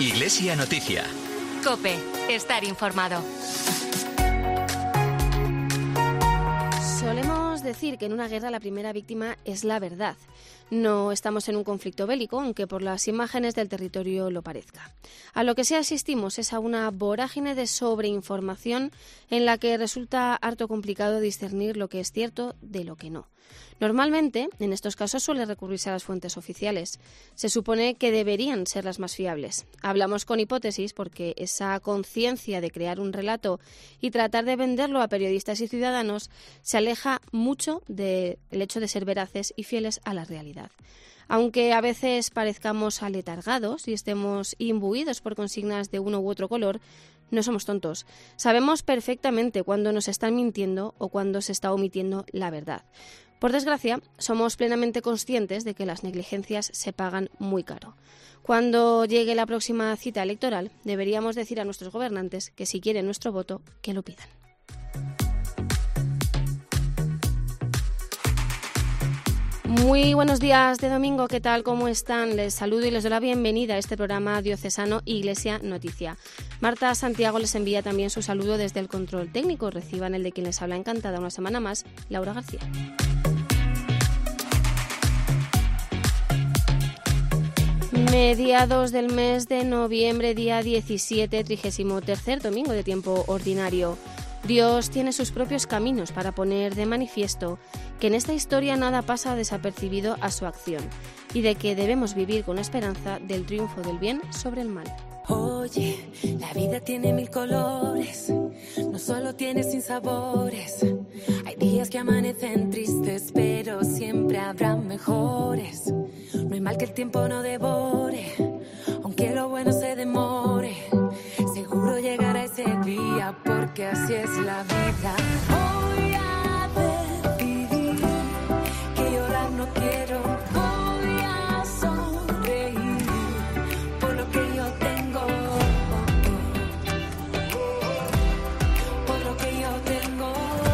Iglesia Noticia. COPE. Estar informado. Solemos decir que en una guerra la primera víctima es la verdad. No estamos en un conflicto bélico, aunque por las imágenes del territorio lo parezca. A lo que sí asistimos es a una vorágine de sobreinformación en la que resulta harto complicado discernir lo que es cierto de lo que no. Normalmente, en estos casos suele recurrirse a las fuentes oficiales. Se supone que deberían ser las más fiables. Hablamos con hipótesis porque esa conciencia de crear un relato y tratar de venderlo a periodistas y ciudadanos se aleja mucho del hecho de ser veraces y fieles a la realidad. Aunque a veces parezcamos aletargados y estemos imbuidos por consignas de uno u otro color, no somos tontos. Sabemos perfectamente cuándo nos están mintiendo o cuándo se está omitiendo la verdad. Por desgracia, somos plenamente conscientes de que las negligencias se pagan muy caro. Cuando llegue la próxima cita electoral, deberíamos decir a nuestros gobernantes que si quieren nuestro voto, que lo pidan. Muy buenos días de domingo, ¿qué tal? ¿Cómo están? Les saludo y les doy la bienvenida a este programa diocesano Iglesia Noticia. Marta Santiago les envía también su saludo desde el control técnico. Reciban el de quien les habla encantada una semana más, Laura García. Mediados del mes de noviembre, día 17, 33º domingo de tiempo ordinario. Dios tiene sus propios caminos para poner de manifiesto que en esta historia nada pasa desapercibido a su acción y de que debemos vivir con esperanza del triunfo del bien sobre el mal. Oye, la vida tiene mil colores, no solo tiene sinsabores. Hay días que amanecen tristes, pero siempre habrá mejores. No hay mal que el tiempo no devore, aunque lo bueno se demore. Seguro llegará ese día, porque así es la vida. Voy a decidir que llorar no quiero. Voy a sonreír por lo que yo tengo. Por lo que yo tengo.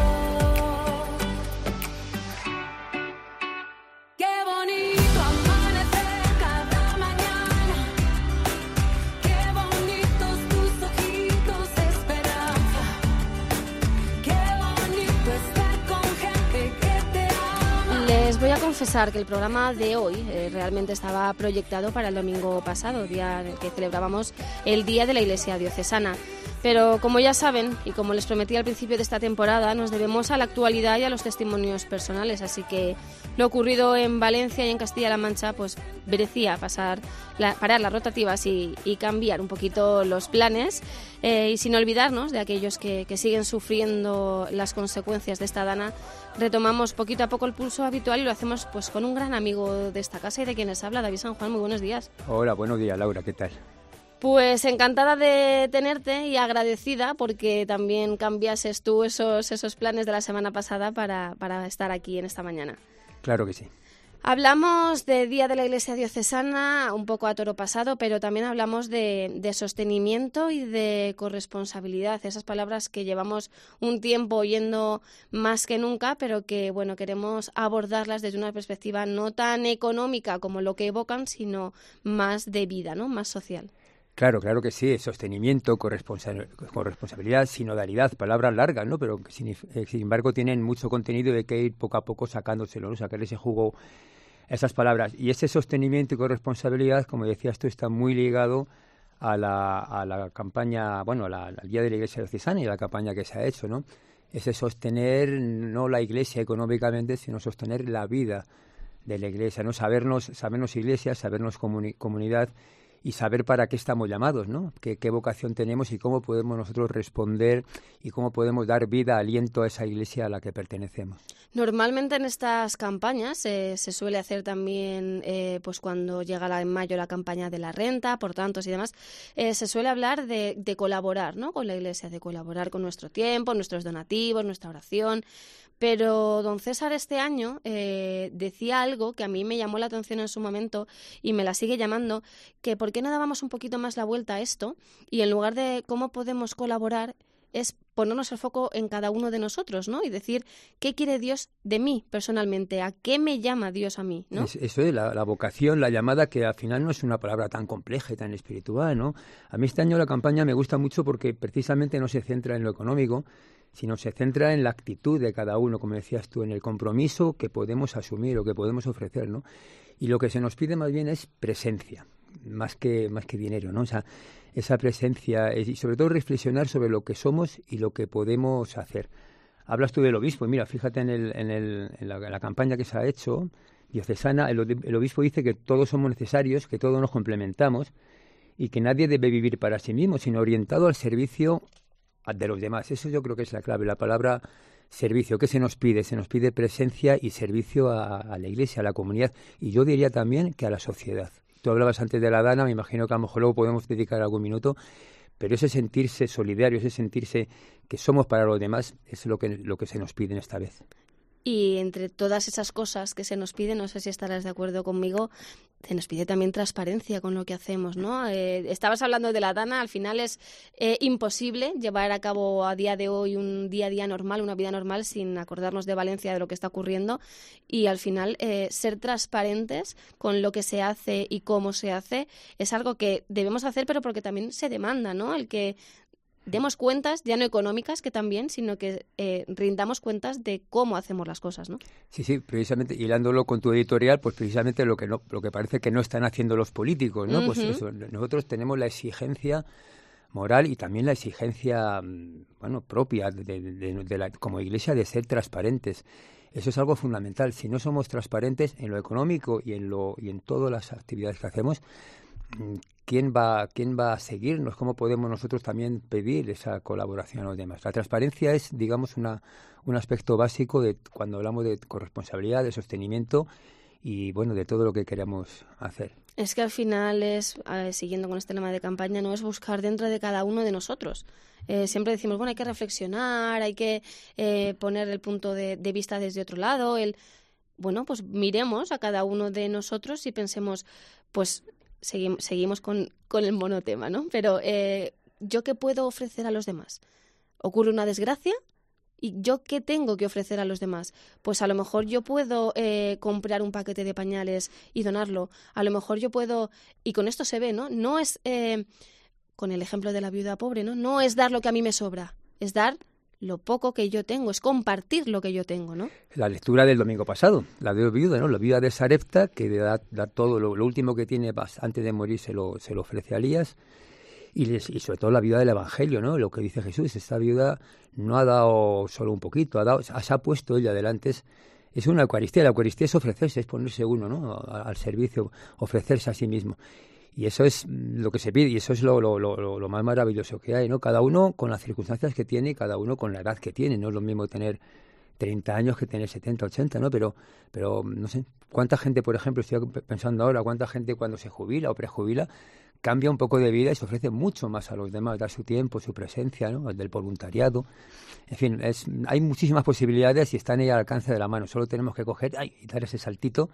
Qué bonito amanecer cada mañana. Qué bonitos tus ojitos de esperanza. Qué bonito estar con gente que te ama. Les voy a confesar que el programa de hoy realmente estaba proyectado para el domingo pasado, día en el que celebrábamos el Día de la Iglesia Diocesana. Pero como ya saben, y como les prometí al principio de esta temporada, nos debemos a la actualidad y a los testimonios personales, así que lo ocurrido en Valencia y en Castilla-La Mancha pues merecía parar las rotativas y cambiar un poquito los planes, y sin olvidarnos de aquellos que siguen sufriendo las consecuencias de esta dana. Retomamos poquito a poco el pulso habitual y lo hacemos pues con un gran amigo de esta casa y de quien les habla, David San Juan. Muy buenos días. Hola, buenos días, Laura, ¿qué tal? Pues encantada de tenerte y agradecida porque también cambiases tú esos planes de la semana pasada para estar aquí en esta mañana. Claro que sí. Hablamos de Día de la Iglesia Diocesana, un poco a toro pasado, pero también hablamos de sostenimiento y de corresponsabilidad, esas palabras que llevamos un tiempo oyendo más que nunca, pero que bueno, queremos abordarlas desde una perspectiva no tan económica como lo que evocan, sino más de vida, ¿no? Más social. Claro que sí, sostenimiento, corresponsabilidad, sinodalidad, palabras largas, ¿no? Pero sin embargo tienen mucho contenido y hay que ir poco a poco sacándoselo, ¿no? Sacar ese jugo a esas palabras. Y ese sostenimiento y corresponsabilidad, como decías tú, está muy ligado a la campaña, bueno, al Día de la Iglesia Diocesana y a la campaña que se ha hecho, ¿no? Ese sostener no la Iglesia económicamente, sino sostener la vida de la Iglesia, ¿no? Sabernos Iglesia, sabernos comunidad, y saber para qué estamos llamados, ¿no? Qué vocación tenemos y cómo podemos nosotros responder y cómo podemos dar vida, aliento a esa iglesia a la que pertenecemos. Normalmente en estas campañas se suele hacer también, pues cuando llega en mayo la campaña de la renta, por tantos y demás, se suele hablar de colaborar, ¿no? Con la iglesia, de colaborar con nuestro tiempo, nuestros donativos, nuestra oración. Pero don César este año decía algo que a mí me llamó la atención en su momento y me la sigue llamando, que por qué no dábamos un poquito más la vuelta a esto y en lugar de cómo podemos colaborar, es ponernos el foco en cada uno de nosotros, ¿no? Y decir, ¿qué quiere Dios de mí personalmente? ¿A qué me llama Dios a mí? ¿No? Eso es la vocación, la llamada, que al final no es una palabra tan compleja y tan espiritual, ¿no? A mí este año la campaña me gusta mucho porque precisamente no se centra en lo económico, sino se centra en la actitud de cada uno, como decías tú, en el compromiso que podemos asumir o que podemos ofrecer, ¿no? Y lo que se nos pide más bien es presencia, más que dinero, ¿no? O sea, esa presencia y sobre todo reflexionar sobre lo que somos y lo que podemos hacer. Hablas tú del obispo, y mira, fíjate en la campaña que se ha hecho diocesana, el obispo dice que todos somos necesarios, que todos nos complementamos y que nadie debe vivir para sí mismo, sino orientado al servicio de los demás. Eso yo creo que es la clave, la palabra servicio. ¿Qué se nos pide? Se nos pide presencia y servicio a la Iglesia, a la comunidad, y yo diría también que a la sociedad. Tú hablabas antes de la Dana, me imagino que a lo mejor luego podemos dedicar algún minuto, pero ese sentirse solidario, ese sentirse que somos para los demás, es lo que se nos pide esta vez. Y entre todas esas cosas que se nos piden, no sé si estarás de acuerdo conmigo, se nos pide también transparencia con lo que hacemos, ¿no? Estabas hablando de la Dana, al final es imposible llevar a cabo a día de hoy un día a día normal, una vida normal, sin acordarnos de Valencia, de lo que está ocurriendo, y al final ser transparentes con lo que se hace y cómo se hace es algo que debemos hacer, pero porque también se demanda, ¿no? El que demos cuentas, ya no económicas, que también, sino que rindamos cuentas de cómo hacemos las cosas, ¿no? Sí, precisamente, hilándolo con tu editorial, pues precisamente lo que parece que no están haciendo los políticos, ¿no? Pues eso, nosotros tenemos la exigencia moral y también la exigencia, propia como Iglesia, de ser transparentes. Eso es algo fundamental. Si no somos transparentes en lo económico y en todas las actividades que hacemos, ¿quién va a seguirnos? ¿Cómo podemos nosotros también pedir esa colaboración a los demás? La transparencia es, digamos, un aspecto básico de cuando hablamos de corresponsabilidad, de sostenimiento y, de todo lo que queremos hacer. Es que al final es, siguiendo con este lema de campaña, no es buscar dentro de cada uno de nosotros. Siempre decimos, hay que reflexionar, hay que poner el punto de vista desde otro lado. Pues miremos a cada uno de nosotros y pensemos, pues seguimos con el monotema, ¿no? Pero ¿yo qué puedo ofrecer a los demás? ¿Ocurre una desgracia? ¿Y yo qué tengo que ofrecer a los demás? Pues a lo mejor yo puedo comprar un paquete de pañales y donarlo. A lo mejor yo puedo... Y con esto se ve, ¿no? No es, con el ejemplo de la viuda pobre, ¿no? No es dar lo que a mí me sobra. Es dar lo poco que yo tengo. Es compartir lo que yo tengo, ¿no? La lectura del domingo pasado, la de viuda, ¿no? La viuda de Sarepta, que da todo, lo último que tiene antes de morir se lo ofrece a Elías. Y sobre todo la viuda del Evangelio, ¿no? Lo que dice Jesús, esta viuda no ha dado solo un poquito, se ha puesto ella delante. Es una Eucaristía, la Eucaristía es ofrecerse, es ponerse uno, ¿no? Al servicio, ofrecerse a sí mismo. Y eso es lo que se pide, y eso es lo más maravilloso que hay, ¿no? Cada uno con las circunstancias que tiene y cada uno con la edad que tiene. No es lo mismo tener 30 años que tener 70, 80, ¿no? Pero no sé, ¿cuánta gente, por ejemplo, estoy pensando ahora, cuánta gente cuando se jubila o prejubila cambia un poco de vida y se ofrece mucho más a los demás, dar su tiempo, su presencia, ¿no? El del voluntariado. En fin, hay muchísimas posibilidades y están ahí al alcance de la mano. Solo tenemos que coger y dar ese saltito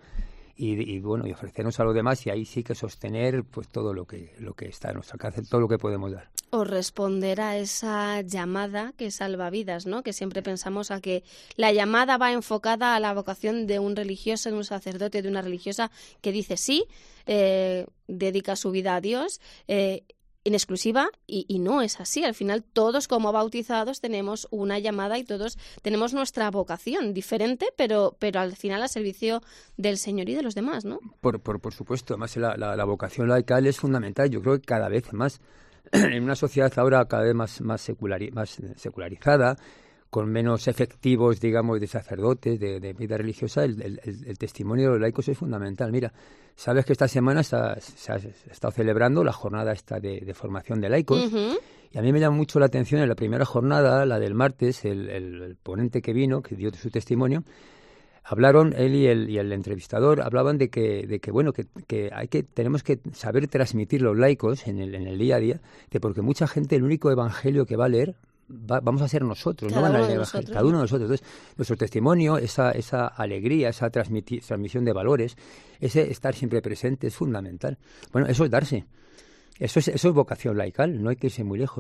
y ofrecernos a los demás, y ahí sí que sostener pues todo lo que está a nuestro alcance, todo lo que podemos dar. O responder a esa llamada que salva vidas, ¿no? Que siempre pensamos a que la llamada va enfocada a la vocación de un religioso, de un sacerdote, de una religiosa que dice sí, dedica su vida a Dios, en exclusiva, y no es así. Al final todos como bautizados tenemos una llamada y todos tenemos nuestra vocación diferente, pero al final al servicio del Señor y de los demás, ¿no? Por supuesto. Además la vocación laical es fundamental. Yo creo que cada vez más en una sociedad ahora cada vez más secularizada, con menos efectivos, digamos, de sacerdotes, de vida religiosa, el testimonio de los laicos es fundamental. Mira, sabes que esta semana se ha estado celebrando la jornada esta de formación de laicos, y a mí me llama mucho la atención en la primera jornada, la del martes, el ponente que vino, que dio su testimonio, hablaron, él y el entrevistador, hablaban de que tenemos que saber transmitir los laicos en el día a día, porque mucha gente el único evangelio que va a leer vamos a ser nosotros, no van a leer el evangelio, cada uno de nosotros. Entonces, nuestro testimonio, esa alegría, esa transmisión de valores, ese estar siempre presente es fundamental. Bueno, eso es darse. Eso es vocación laical, no hay que irse muy lejos, ¿no?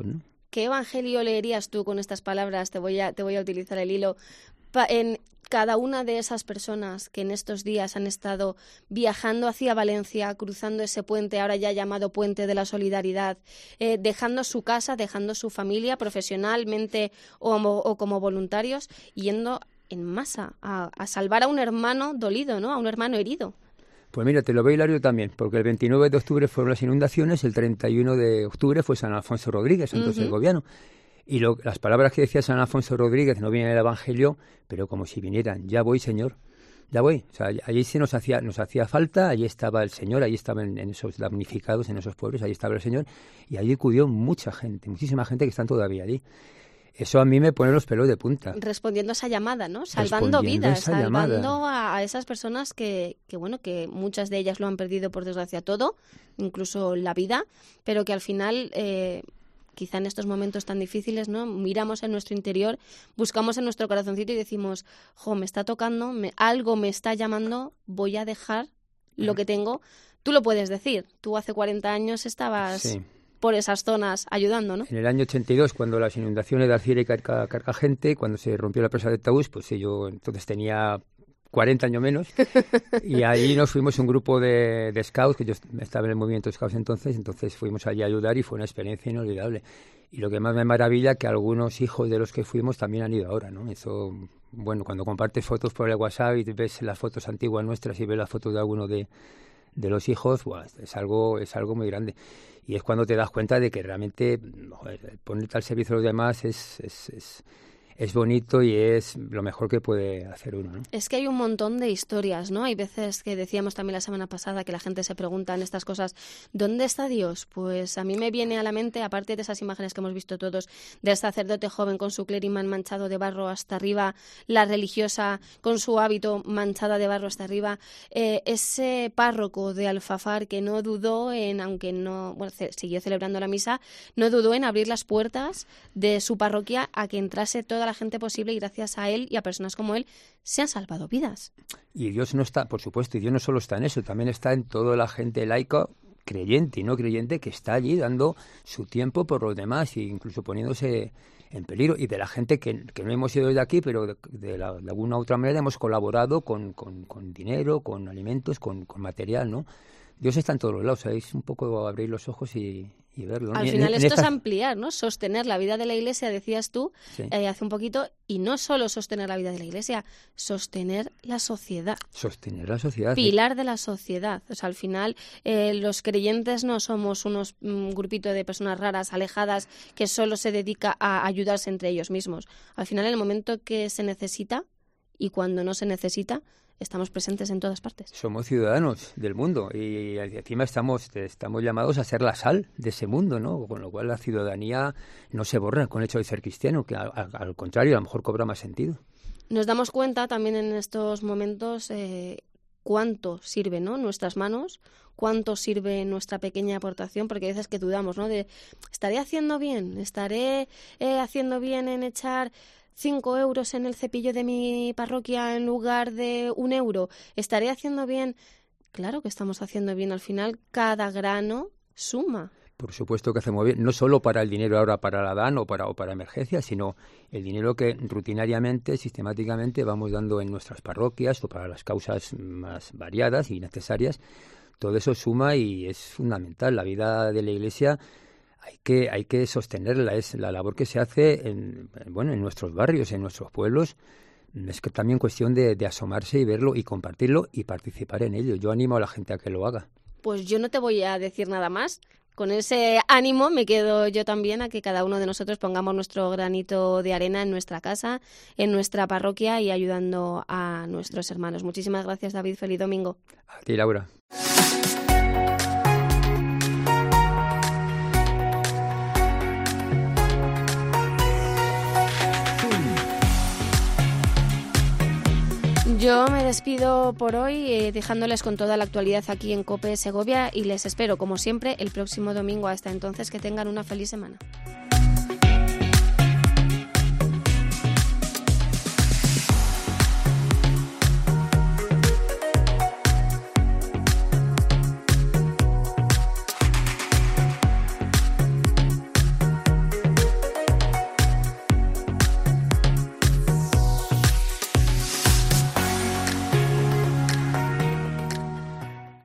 ¿qué evangelio leerías tú con estas palabras? Te voy a utilizar el hilo. En cada una de esas personas que en estos días han estado viajando hacia Valencia, cruzando ese puente, ahora ya llamado Puente de la Solidaridad, dejando su casa, dejando su familia profesionalmente o como voluntarios, yendo en masa a salvar a un hermano dolido, ¿no? A un hermano herido. Pues mira, te lo veo hilario también, porque el 29 de octubre fueron las inundaciones, el 31 de octubre fue San Alfonso Rodríguez, santo segoviano. Y las palabras que decía San Alfonso Rodríguez no vienen en el Evangelio, pero como si vinieran. Ya voy, Señor, ya voy. O sea, allí sí nos hacía falta, allí estaba el Señor, allí estaban en esos damnificados, en esos pueblos, allí estaba el Señor, y allí acudió mucha gente, muchísima gente que están todavía allí. Eso a mí me pone los pelos de punta. Respondiendo a esa llamada, ¿no? Salvando vidas, salvando a esas personas que muchas de ellas lo han perdido, por desgracia, todo, incluso la vida, pero que al final... quizá en estos momentos tan difíciles, ¿no? Miramos en nuestro interior, buscamos en nuestro corazoncito y decimos, me está tocando, algo me está llamando, voy a dejar lo que tengo. Tú lo puedes decir, tú hace 40 años estabas por esas zonas ayudando, ¿no? En el año 82, cuando las inundaciones de Alcira y Carcagente, cuando se rompió la presa de Taús, pues yo entonces tenía 40 años menos, y ahí nos fuimos un grupo de scouts, que yo estaba en el movimiento de scouts entonces fuimos allí a ayudar y fue una experiencia inolvidable. Y lo que más me maravilla que algunos hijos de los que fuimos también han ido ahora, ¿no? Eso, bueno, cuando compartes fotos por el WhatsApp y ves las fotos antiguas nuestras y ves las fotos de alguno de los hijos, es algo muy grande. Y es cuando te das cuenta de que realmente ponerte al servicio de los demás es bonito y es lo mejor que puede hacer uno, ¿no? Es que hay un montón de historias, ¿no? Hay veces que decíamos también la semana pasada que la gente se pregunta en estas cosas, ¿dónde está Dios? Pues a mí me viene a la mente, aparte de esas imágenes que hemos visto todos, del sacerdote joven con su clerimán manchado de barro hasta arriba, la religiosa con su hábito manchada de barro hasta arriba, ese párroco de Alfafar que no dudó en, aunque no, siguió celebrando la misa, no dudó en abrir las puertas de su parroquia a que entrase toda la gente posible, y gracias a él y a personas como él se han salvado vidas. Y Dios no está, por supuesto, y Dios no solo está en eso, también está en toda la gente laica, creyente y no creyente, que está allí dando su tiempo por los demás e incluso poniéndose en peligro, y de la gente que no hemos ido de aquí, pero de alguna u otra manera hemos colaborado con dinero, con alimentos, con material, ¿no? Dios está en todos los lados, es un poco abrir los ojos y verlo, ¿no? Al final esto es ampliar, ¿no? Sostener la vida de la Iglesia, decías tú, hace un poquito, y no solo sostener la vida de la Iglesia, sostener la sociedad. Sostener la sociedad. Pilar de la sociedad. O sea, al final los creyentes no somos unos grupito de personas raras, alejadas, que solo se dedica a ayudarse entre ellos mismos. Al final, en el momento que se necesita y cuando no se necesita, estamos presentes en todas partes. Somos ciudadanos del mundo y encima estamos llamados a ser la sal de ese mundo, ¿no? Con lo cual la ciudadanía no se borra con el hecho de ser cristiano, que al contrario, a lo mejor cobra más sentido. Nos damos cuenta también en estos momentos cuánto sirve, ¿no? Nuestras manos, cuánto sirve nuestra pequeña aportación, porque hay veces que dudamos, ¿no? ¿Estaré haciendo bien? ¿Estaré haciendo bien en echar 5 euros en el cepillo de mi parroquia en lugar de 1 euro? ¿Estaré haciendo bien? Claro que estamos haciendo bien. Al final, cada grano suma. Por supuesto que hacemos bien, no solo para el dinero ahora para la DAN o para emergencias, sino el dinero que rutinariamente, sistemáticamente vamos dando en nuestras parroquias o para las causas más variadas y necesarias. Todo eso suma y es fundamental. La vida de la Iglesia hay que sostenerla, es la labor que se hace en nuestros barrios, en nuestros pueblos. Es que también cuestión de asomarse y verlo y compartirlo y participar en ello. Yo animo a la gente a que lo haga. Pues yo no te voy a decir nada más. Con ese ánimo me quedo yo también a que cada uno de nosotros pongamos nuestro granito de arena en nuestra casa, en nuestra parroquia y ayudando a nuestros hermanos. Muchísimas gracias, David. Feliz domingo. A ti, Laura. Yo me despido por hoy dejándoles con toda la actualidad aquí en COPE Segovia y les espero, como siempre, el próximo domingo. Hasta entonces, que tengan una feliz semana.